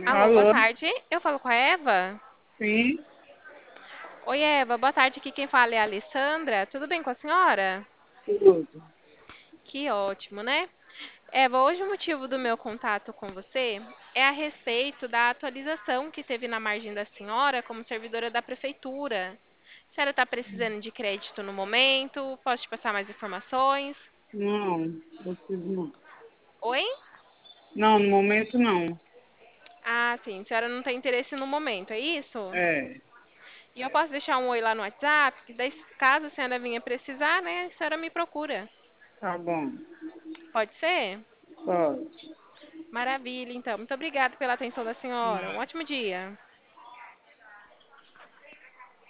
Alô, boa Alô, tarde. Eu falo com a Eva? sim, Oi, Eva, boa tarde. Aqui quem fala é a Alessandra. Tudo bem com a senhora? tudo. Que ótimo, né? Eva, hoje o motivo do meu contato com você é a respeito da atualização que teve na margem da senhora como servidora da prefeitura. A senhora está precisando de crédito no momento? Posso te passar mais informações? Não, preciso não. Oi? Não, no momento não. Ah, sim. A senhora não tem interesse no momento, é isso? É, E eu posso deixar um oi lá no WhatsApp, que daí, caso a senhora venha precisar, né, a senhora me procura. tá bom, Pode ser? pode. Maravilha, então. Muito obrigada pela atenção da senhora. Um Não. ótimo dia.